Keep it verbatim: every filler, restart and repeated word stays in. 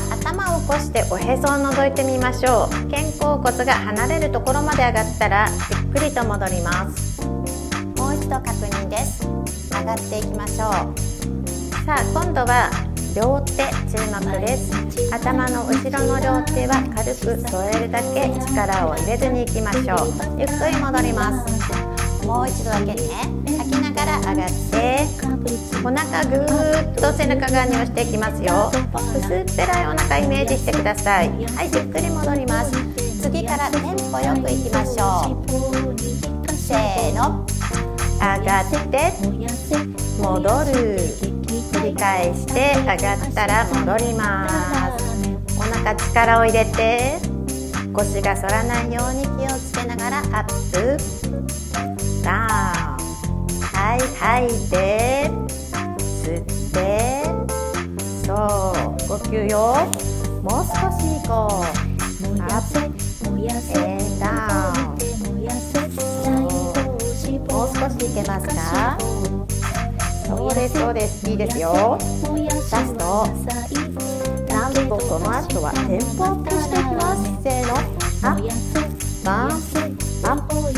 頭を起こしておへそを覗いてみましょう。肩甲骨が離れるところまで上がったらゆっくりと戻ります。もう一度確認です。上がっていきましょう。さあ今度は両手注目です。頭の後ろの両手は軽く添えるだけ力を入れずにいきましょう。ゆっくり戻ります。もう一度だけね、吐きながら上がってお腹ぐーっと背中側に押していきますよ。薄っぺらいお腹イメージしてください。はい、ゆっくり戻ります。次からテンポよくいきましょう。せーの、上がって戻る、繰り返して上がったら戻ります。お腹力を入れて腰が反らないように気をつけながらアップダウン。はい、吐いて吸ってそう呼吸よ。もう少しいこう。アップエンダウン。もう少しいけますか？そうですそうです、いいですよ。ラストランボ、この後はテンポアップしていきます。せーの、アップワンアップ